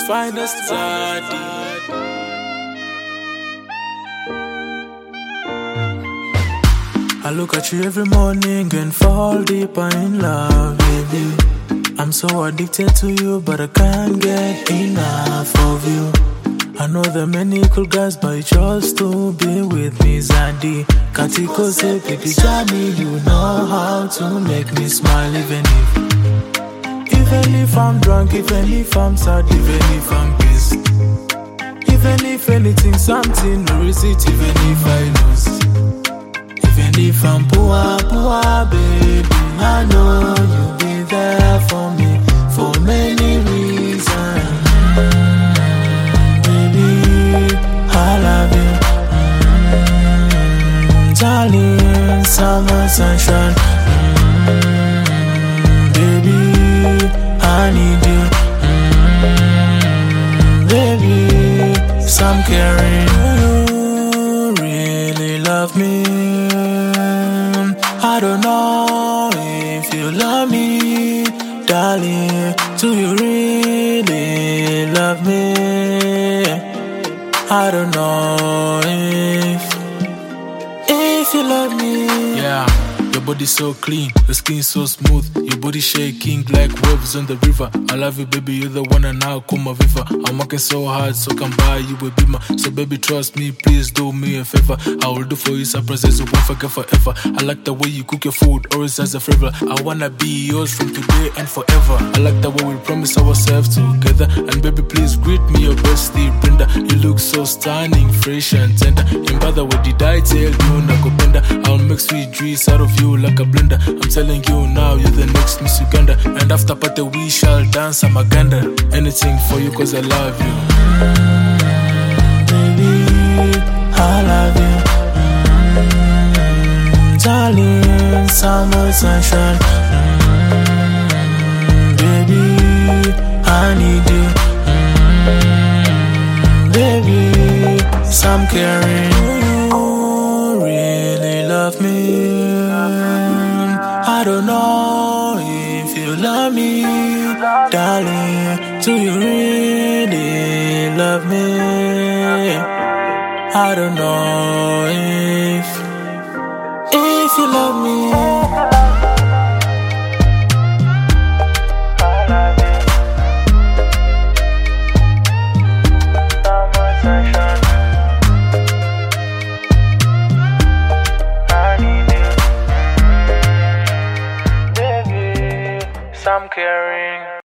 finest Zadi. I look at you every morning and fall deeper in love, baby. I'm so addicted to you, but I can't get enough of you. I know there are many cool guys, but you chose to be with me, Zadi. Katiko say, baby Johnny, you know how to make me smile, even if I'm drunk, even if I'm sad, even if I'm pissed, even if anything, something, no receipt, even if I lose, even if I'm poor, baby, I know you'll be there for me for many reasons. I love you, darling, summer sunshine. Baby, I need you. Baby, some caring. You really love me. I don't know if you love me, darling. Do you really love me? I don't know if you love me. Yeah, your body so clean, your skin so smooth, your body shaking like waves on the river. I love you, baby, you're the one and I'll call my viva. I'm working so hard, so can buy you a beamer. So baby, trust me, please do me a favor. I will do for you surprises you won't forget forever. I like the way you cook your food, always has a flavor. I wanna be yours from today and forever. I like the way we promise ourselves together. And baby, please greet me your bestie, Brenda. You look so stunning, fresh and tender. And by the way, did I tell you, Nakopenda? I'll make sweet dreams out of you like a blender. I'm telling you now, you're the next Miss Uganda. And after party, we shall dance a maganda. Anything for you, cause I love you. Baby, I love you. Darling, summer sunshine. Baby, I need you. Baby, some caring. You really love me. I don't know if you love me, darling. Do you really love me? I don't know if you love me. I'm caring.